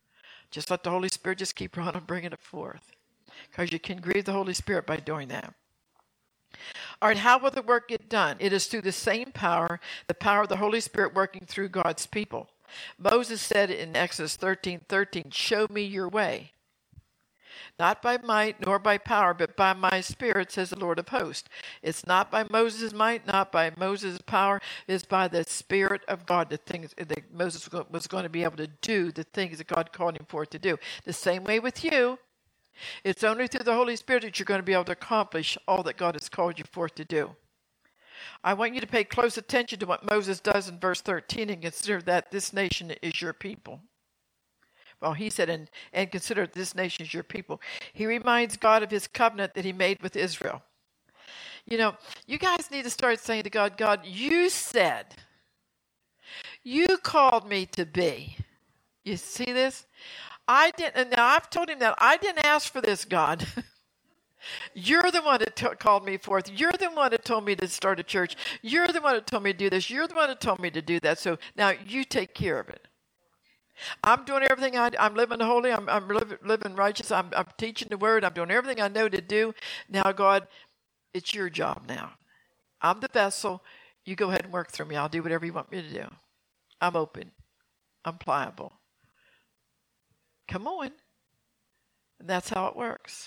Just let the Holy Spirit just keep on and bringing it forth. Because you can grieve the Holy Spirit by doing that. All right, how will the work get done? It is through the same power, the power of the Holy Spirit working through God's people. Moses said in Exodus 13:13, show me your way. Not by might nor by power, but by my Spirit, says the Lord of hosts. It's not by Moses' might, not by Moses' power. It's by the Spirit of God, the things that Moses was going to be able to do, the things that God called him for to do. The same way with you. It's only through the Holy Spirit that you're going to be able to accomplish all that God has called you for to do. I want you to pay close attention to what Moses does in verse 13 and consider that this nation is your people. Well, he said, and consider this nation is your people. He reminds God of his covenant that he made with Israel. You know, you guys need to start saying to God, God, you said, you called me to be. You see this? I didn't, and now I've told him that I didn't ask for this, God. You're the one that called me forth. You're the one that told me to start a church. You're the one that told me to do this. You're the one that told me to do that. So now you take care of it. I'm doing everything. I'm living holy. I'm living righteous. I'm teaching the word. I'm doing everything I know to do. Now, God, it's your job now. I'm the vessel. You go ahead and work through me. I'll do whatever you want me to do. I'm open. I'm pliable. Come on. And that's how it works.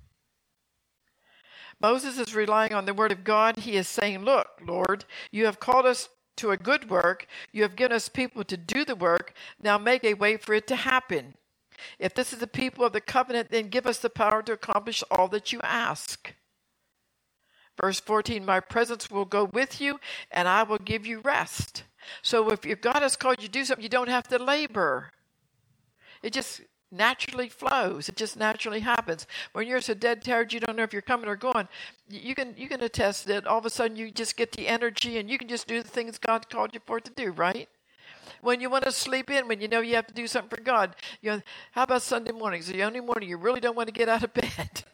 Moses is relying on the word of God. He is saying, look, Lord, you have called us to a good work. You have given us people to do the work. Now make a way for it to happen. If this is the people of the covenant, then give us the power to accomplish all that you ask. Verse 14, my presence will go with you, and I will give you rest. So if God has called you to do something, you don't have to labor. It just naturally flows. It just naturally happens. When you're so dead tired, you don't know if you're coming or going. You can attest that all of a sudden you just get the energy and you can just do the things God called you for to do, right? When you want to sleep in, when you know you have to do something for God, how about Sunday mornings? The only morning you really don't want to get out of bed.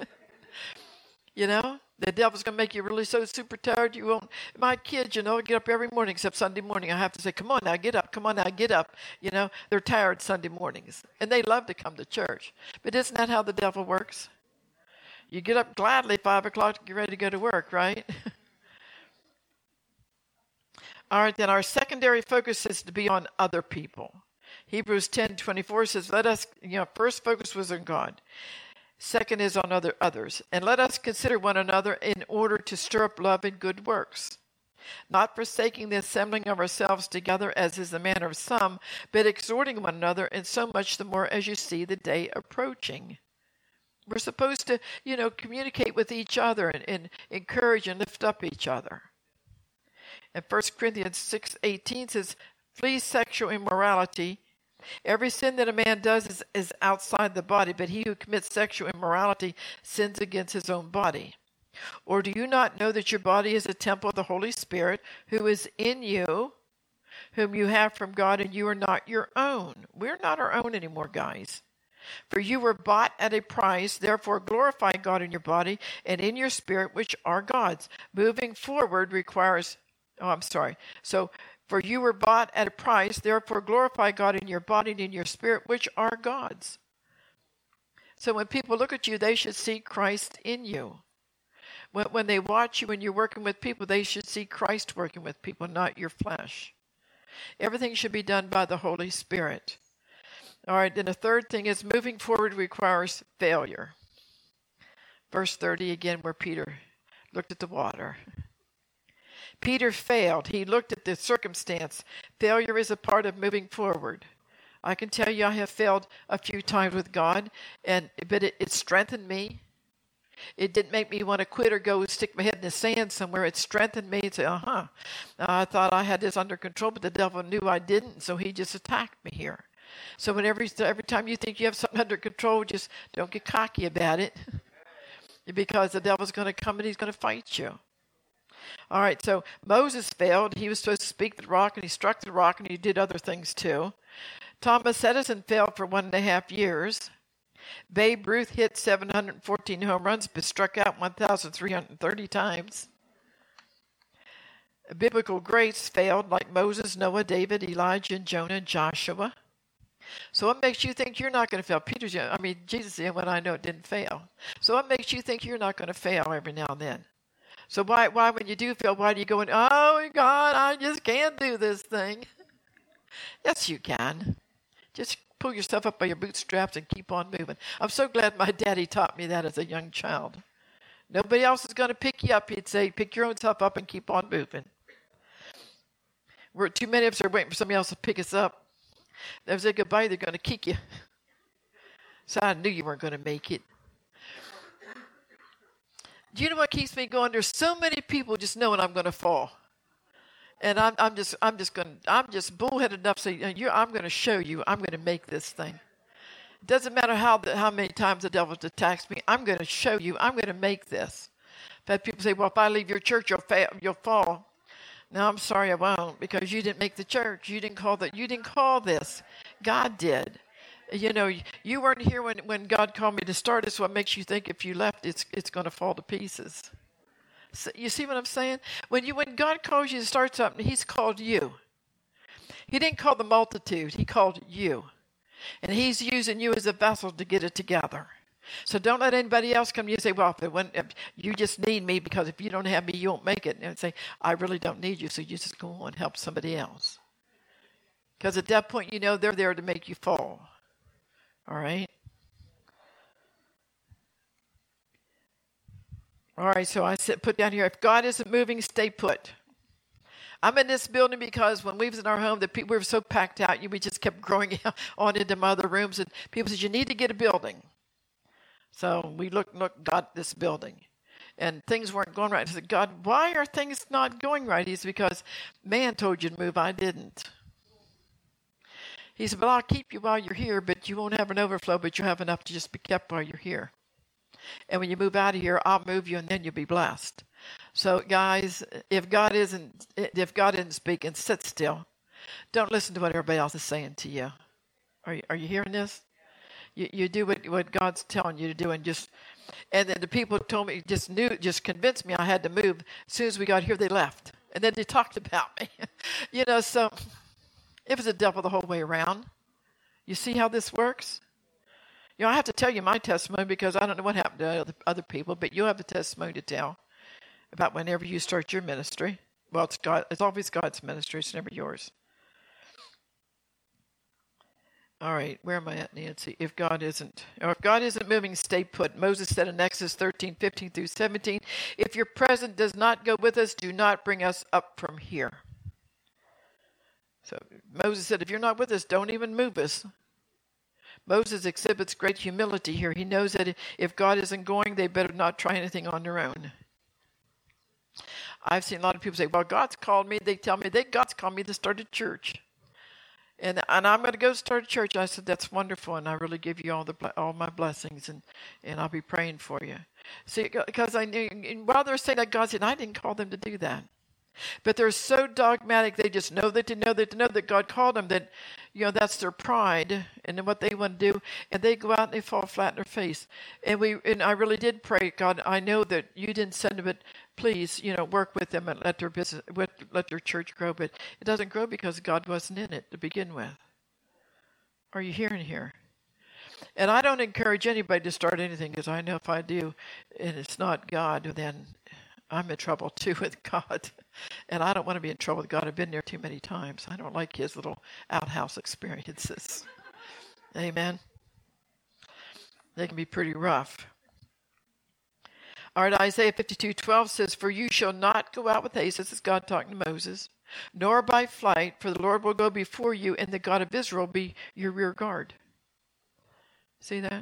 The devil's going to make you really so super tired you won't. My kids, get up every morning except Sunday morning. I have to say, come on now, get up. Come on now, get up. They're tired Sunday mornings. And they love to come to church. But isn't that how the devil works? You get up gladly 5 o'clock, get ready to go to work, right? All right, then our secondary focus is to be on other people. Hebrews 10:24 says, let us, first focus was on God. Second is on others. And let us consider one another in order to stir up love and good works, not forsaking the assembling of ourselves together as is the manner of some, but exhorting one another, and so much the more as you see the day approaching. We're supposed to, communicate with each other and encourage and lift up each other. And 1 Corinthians 6:18 says, flee sexual immorality. Every sin that a man does is outside the body, but he who commits sexual immorality sins against his own body. Or do you not know that your body is a temple of the Holy Spirit who is in you, whom you have from God, and you are not your own? We're not our own anymore, guys. For you were bought at a price, therefore glorify God in your body and in your spirit, which are God's. Moving forward requires, for you were bought at a price, therefore glorify God in your body and in your spirit, which are God's. So when people look at you, they should see Christ in you. When they watch you and you're working with people, they should see Christ working with people, not your flesh. Everything should be done by the Holy Spirit. All right, then the third thing is moving forward requires failure. Verse 30 again, where Peter looked at the water. Peter failed. He looked at the circumstance. Failure is a part of moving forward. I can tell you I have failed a few times with God, but it strengthened me. It didn't make me want to quit or go stick my head in the sand somewhere. It strengthened me and say, I thought I had this under control, but the devil knew I didn't, so he just attacked me here. So every time you think you have something under control, just don't get cocky about it, because the devil's going to come and he's going to fight you. All right, so Moses failed. He was supposed to speak to the rock, and he struck the rock, and he did other things too. Thomas Edison failed for 1.5 years. Babe Ruth hit 714 home runs, but struck out 1,330 times. Biblical greats failed, like Moses, Noah, David, Elijah, and Jonah, and Joshua. So what makes you think you're not going to fail? Jesus said, when I know it didn't fail. So what makes you think you're not going to fail every now and then? So why when you do fail, why do you go in, oh God, I just can't do this thing? Yes, you can. Just pull yourself up by your bootstraps and keep on moving. I'm so glad my daddy taught me that as a young child. Nobody else is going to pick you up. He'd say, pick your own self up and keep on moving. Too many of us are waiting for somebody else to pick us up. They say goodbye, they're going to kick you. So I knew you weren't going to make it. Do you know what keeps me going? There's so many people just knowing I'm going to fall. And I'm just bullheaded enough to say, I'm going to show you. I'm going to make this thing. It doesn't matter how many times the devil attacks me. I'm going to show you. I'm going to make this. I've had people say, well, if I leave your church, you'll fall. No, I'm sorry, I won't, because you didn't make the church. You didn't call this. God did. You know, you weren't here when God called me to start it, so what makes you think if you left, it's going to fall to pieces? So, you see what I'm saying? When God calls you to start something, he's called you. He didn't call the multitude. He called you. And he's using you as a vessel to get it together. So don't let anybody else come to you and say, well, if you just need me, because if you don't have me, you won't make it. And say, I really don't need you, so you just go on and help somebody else. Because at that point, you know they're there to make you fall. All right? All right, so I put down here, if God isn't moving, stay put. I'm in this building because when we was in our home, we were so packed out, we just kept growing on into my other rooms, and people said, you need to get a building. So we got this building, and things weren't going right. I said, God, why are things not going right? He said, because man told you to move, I didn't. He said, well, I'll keep you while you're here, but you won't have an overflow, but you'll have enough to just be kept while you're here. And when you move out of here, I'll move you, and then you'll be blessed. So, guys, if God isn't speaking, sit still. Don't listen to what everybody else is saying to you. Are you hearing this? You do what God's telling you to do, and then the people told me, just convinced me I had to move. As soon as we got here, they left, and then they talked about me. So it was a devil the whole way around. You see how this works? I have to tell you my testimony because I don't know what happened to other people, but you have a testimony to tell about whenever you start your ministry. Well, it's always God's ministry. It's never yours. All right, where am I at, Nancy? If God isn't moving, stay put. Moses said in Exodus 13:15 through 17, if your presence does not go with us, do not bring us up from here. So Moses said, if you're not with us, don't even move us. Moses exhibits great humility here. He knows that if God isn't going, they better not try anything on their own. I've seen a lot of people say, well, God's called me. They tell me God's called me to start a church. And I'm going to go start a church. I said, that's wonderful, and I really give you all my blessings, and I'll be praying for you. See, because I knew, while they're saying that, God said, I didn't call them to do that. But they're so dogmatic, they just know that God called them, that, that's their pride and what they want to do, and they go out and they fall flat in their face. And I really did pray, God, I know that you didn't send them, but please, work with them and let their church grow. But it doesn't grow because God wasn't in it to begin with. Are you hearing here? And I don't encourage anybody to start anything, because I know if I do and it's not God, then I'm in trouble too with God. And I don't want to be in trouble with God. I've been there too many times. I don't like his little outhouse experiences. Amen. They can be pretty rough. All right, Isaiah 52:12 says, for you shall not go out with haste, this is God talking to Moses, nor by flight, for the Lord will go before you, and the God of Israel will be your rear guard. See that?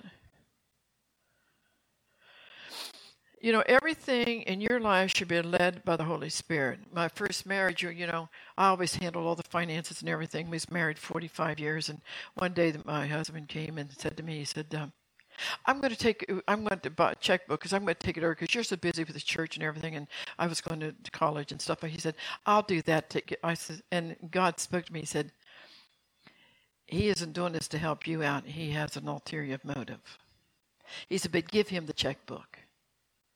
Everything in your life should be led by the Holy Spirit. My first marriage, I always handled all the finances and everything. We was married 45 years, and one day my husband came and said to me, he said, I'm going to buy a checkbook because I'm going to take it over because you're so busy with the church and everything, and I was going to college and stuff. But he said, I'll do that. I said, and God spoke to me. He said, he isn't doing this to help you out. He has an ulterior motive. He said, but give him the checkbook.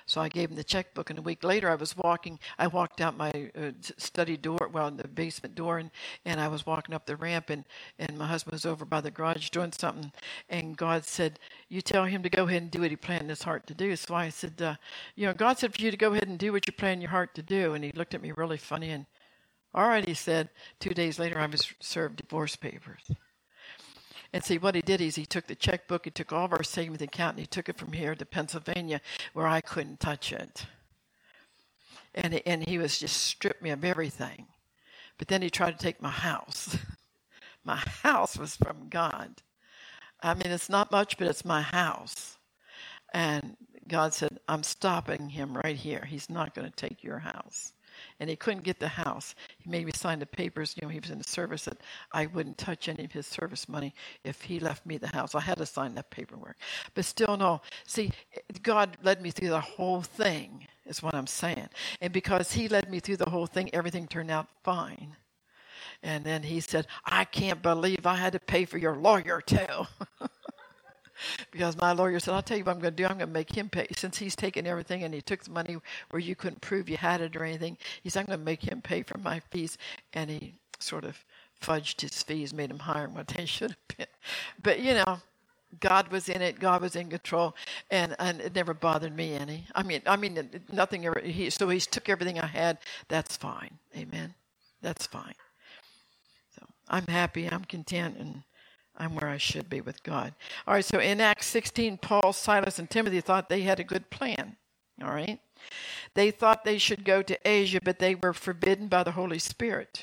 So I gave him the checkbook, and a week later I walked out my study door, well, the basement door, and I was walking up the ramp, and my husband was over by the garage doing something, and God said, you tell him to go ahead and do what he planned in his heart to do. So I said, God said for you to go ahead and do what you plan in your heart to do. And he looked at me really funny, and all right, he said. 2 days later, I was served divorce papers. And see, what he did is he took the checkbook, he took all of our savings account, and he took it from here to Pennsylvania where I couldn't touch it. And he was just stripped me of everything. But then he tried to take my house. My house was from God. I mean, it's not much, but it's my house. And God said, I'm stopping him right here. He's not going to take your house. And he couldn't get the house. He made me sign the papers. He was in the service that I wouldn't touch any of his service money if he left me the house. I had to sign that paperwork. But still, no. See, God led me through the whole thing, is what I'm saying. And because he led me through the whole thing, everything turned out fine. And then he said, I can't believe I had to pay for your lawyer, too. Because my lawyer said, I'll tell you what I'm going to do. I'm going to make him pay. Since he's taken everything and he took the money where you couldn't prove you had it or anything, he said, I'm going to make him pay for my fees. And he sort of fudged his fees, made them higher than what they should have been. But, God was in it. God was in control. And it never bothered me any. I mean, nothing ever. So he took everything I had. That's fine. Amen. That's fine. So I'm happy. I'm content. And I'm where I should be with God. All right, so in Acts 16, Paul, Silas, and Timothy thought they had a good plan. All right? They thought they should go to Asia, but they were forbidden by the Holy Spirit.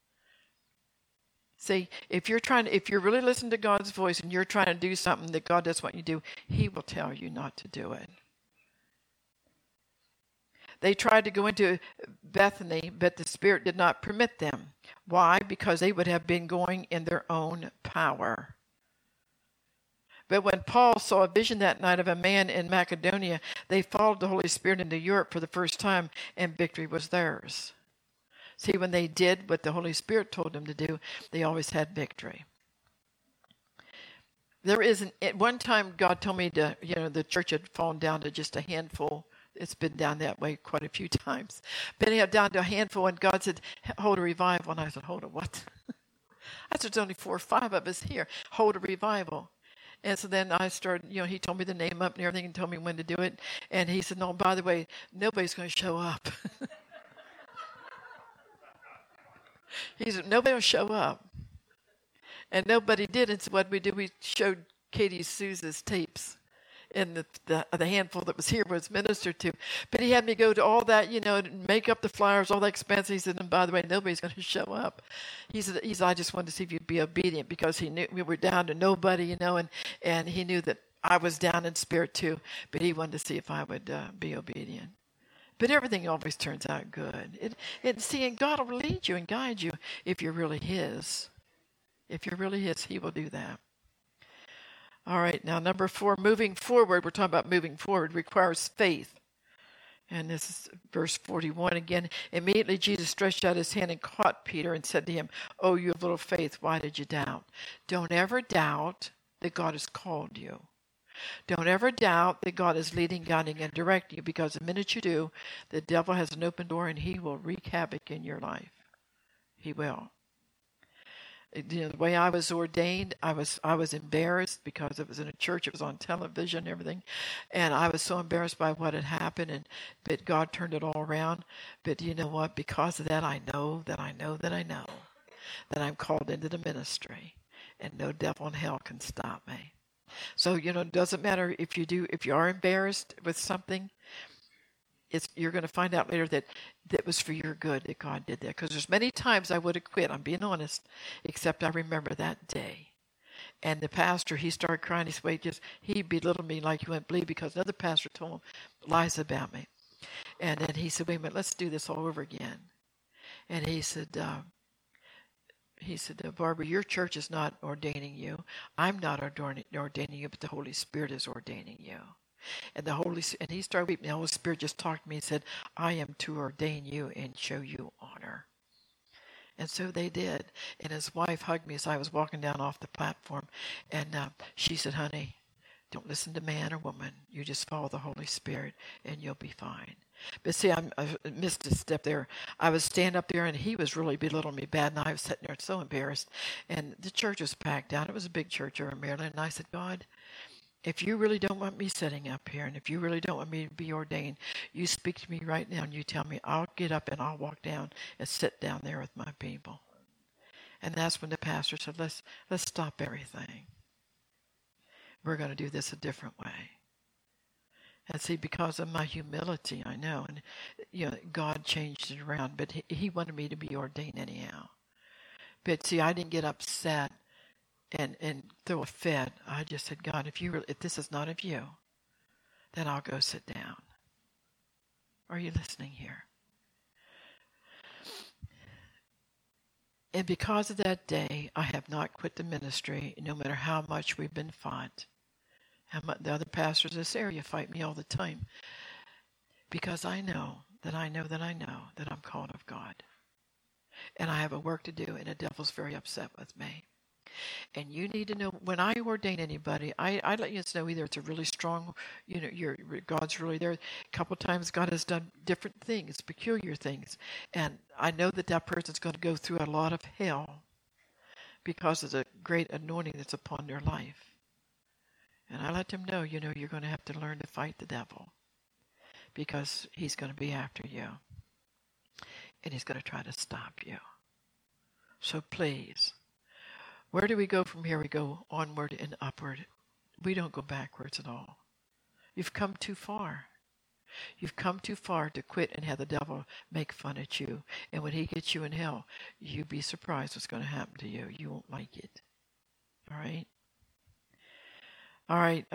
See, if you're really listening to God's voice and you're trying to do something that God doesn't want you to do, he will tell you not to do it. They tried to go into Bethany, but the Spirit did not permit them. Why? Because they would have been going in their own power. But when Paul saw a vision that night of a man in Macedonia, they followed the Holy Spirit into Europe for the first time, and victory was theirs. See, when they did what the Holy Spirit told them to do, they always had victory. At one time, God told me the church had fallen down to just a handful. It's been down that way quite a few times. But anyhow, down to a handful, and God said, hold a revival. And I said, hold a what? I said, there's only 4 or 5 of us here. Hold a revival. And so then I started, he told me the name up and everything and told me when to do it. And he said, no, by the way, nobody's going to show up. He said, nobody will show up. And nobody did. And so what we did, we showed Katie Souza's tapes. And the handful that was here was ministered to. But he had me go to all that, make up the flyers, all that expense. He said, and by the way, nobody's going to show up. He said, I just wanted to see if you'd be obedient because he knew we were down to nobody, and he knew that I was down in spirit too. But he wanted to see if I would be obedient. But everything always turns out good. And God will lead you and guide you if you're really his. If you're really his, he will do that. All right, now number 4, moving forward. We're talking about moving forward requires faith. And this is verse 41 again. Immediately Jesus stretched out his hand and caught Peter and said to him, "Oh, you have little faith, why did you doubt?" Don't ever doubt that God has called you. Don't ever doubt that God is leading, guiding, and directing you, because the minute you do, the devil has an open door and he will wreak havoc in your life. He will. The way I was ordained, I was embarrassed because it was in a church, it was on television and everything, and I was so embarrassed by what had happened, but God turned it all around. But you know what? Because of that, I know that I'm called into the ministry, and no devil in hell can stop me. So, it doesn't matter if you are embarrassed with something, you're going to find out later that was for your good, that God did that. Because there's many times I would have quit, I'm being honest, except I remember that day. And the pastor, he started crying. He said, he belittled me like you wouldn't believe, because another pastor told him lies about me. And then he said, wait a minute, let's do this all over again. And he said, Barbara, your church is not ordaining you. I'm not ordaining you, but the Holy Spirit is ordaining you. And he started weeping. The Holy Spirit just talked to me and said, I am to ordain you and show you honor. And so they did. And his wife hugged me as I was walking down off the platform. And she said, honey, Don't listen to man or woman. You just follow the Holy Spirit and you'll be fine. But see, I missed a step there. I was standing up there and he was really belittling me bad, and I was sitting there so embarrassed. And the church was packed out. It was a big church over in Maryland. And I said, God, if you really don't want me sitting up here, and if you really don't want me to be ordained, you speak to me right now and you tell me. I'll get up and I'll walk down and sit down there with my people. And that's when the pastor said, let's stop everything. We're going to do this a different way. And see, because of my humility, I know, and God changed it around, but he wanted me to be ordained anyhow. But see, I didn't get upset and throw a fit. I just said, God, if this is not of you, then I'll go sit down. Are you listening here? And because of that day, I have not quit the ministry, no matter how much we've been fought. The other pastors in this area fight me all the time. Because I know that I'm called of God. And I have a work to do, and the devil's very upset with me. And you need to know, when I ordain anybody, I let you know either it's a really strong, God's really there. A couple times God has done different things, peculiar things. And I know that person's going to go through a lot of hell because of the great anointing that's upon their life. And I let them know, you're going to have to learn to fight the devil because he's going to be after you. And he's going to try to stop you. So please, where do we go from here? We go onward and upward. We don't go backwards at all. You've come too far. You've come too far to quit and have the devil make fun at you. And when he gets you in hell, you'd be surprised what's going to happen to you. You won't like it. All right? All right.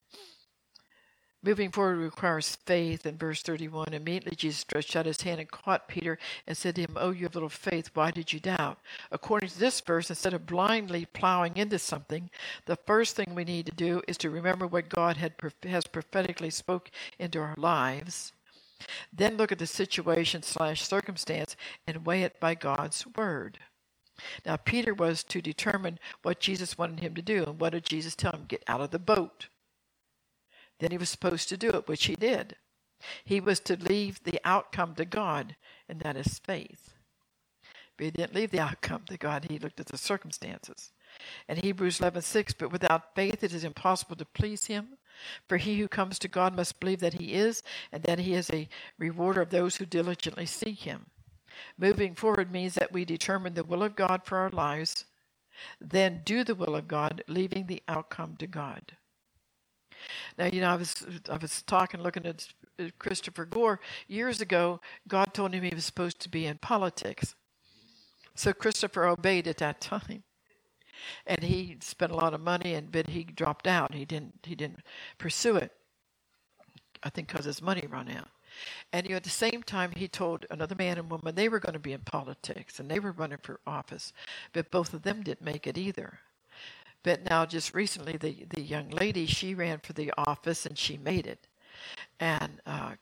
Moving forward requires faith. In verse 31, immediately Jesus stretched out his hand and caught Peter and said to him, "Oh, you have little faith, why did you doubt?" According to this verse, instead of blindly plowing into something, the first thing we need to do is to remember what God has prophetically spoke into our lives. Then look at the situation/circumstance and weigh it by God's word. Now, Peter was to determine what Jesus wanted him to do. And what did Jesus tell him? Get out of the boat. Then he was supposed to do it, which he did. He was to leave the outcome to God, and that is faith. But he didn't leave the outcome to God. He looked at the circumstances. And Hebrews 11:6, but without faith it is impossible to please him. For he who comes to God must believe that he is, and that he is a rewarder of those who diligently seek him. Moving forward means that we determine the will of God for our lives, then do the will of God, leaving the outcome to God. Now, I was looking at Christopher Gore years ago. God told him he was supposed to be in politics. So Christopher obeyed at that time. And he spent a lot of money, but he dropped out. He didn't pursue it, I think because his money ran out. And at the same time, he told another man and woman they were going to be in politics, and they were running for office. But both of them didn't make it either. But now, just recently, the young lady, she ran for the office, and she made it. And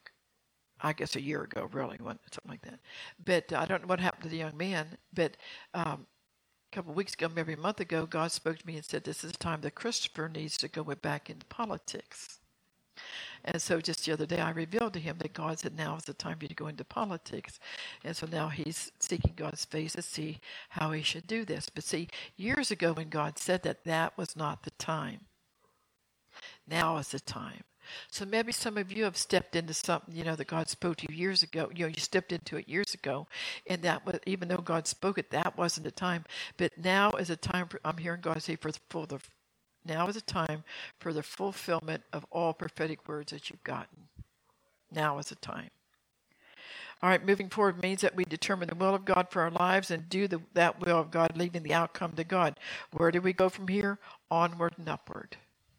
I guess a year ago, really, something like that. But I don't know what happened to the young man. But a couple of weeks ago, maybe a month ago, God spoke to me and said, this is the time that Christopher needs to go back into politics. And so just the other day, I revealed to him that God said, now is the time for you to go into politics. And so now he's seeking God's face to see how he should do this. But see, years ago when God said that was not the time. Now is the time. So maybe some of you have stepped into something, that God spoke to you years ago. You stepped into it years ago. And that was, even though God spoke it, that wasn't the time. But now is a time, I'm hearing God say, now is the time for the fulfillment of all prophetic words that you've gotten. Now is the time. All right, moving forward means that we determine the will of God for our lives and do that will of God, leaving the outcome to God. Where do we go from here? Onward and upward.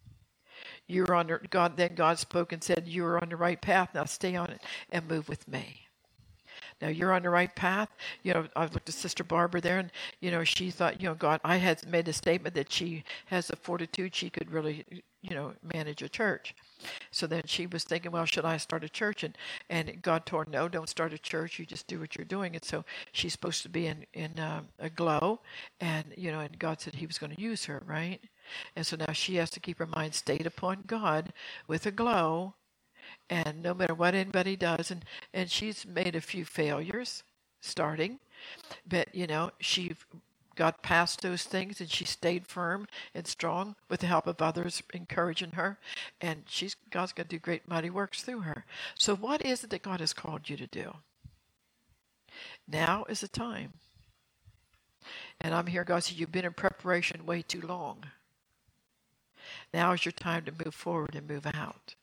Then God spoke and said, you are on the right path. Now stay on it and move with me. Now you're on the right path. I looked at Sister Barbara there, and she thought, God, I had made a statement that she has the fortitude she could really, manage a church. So then she was thinking, well, should I start a church? And God told her, no, don't start a church. You just do what you're doing. And so she's supposed to be in a glow, and God said He was going to use her, right? And so now she has to keep her mind stayed upon God with a glow, and no matter what anybody does, and she's made a few failures starting, but she got past those things and she stayed firm and strong with the help of others encouraging her, and God's going to do great mighty works through her. So what is it that God has called you to do? Now is the time. And I'm here, God said, you've been in preparation way too long. Now is your time to move forward and move out.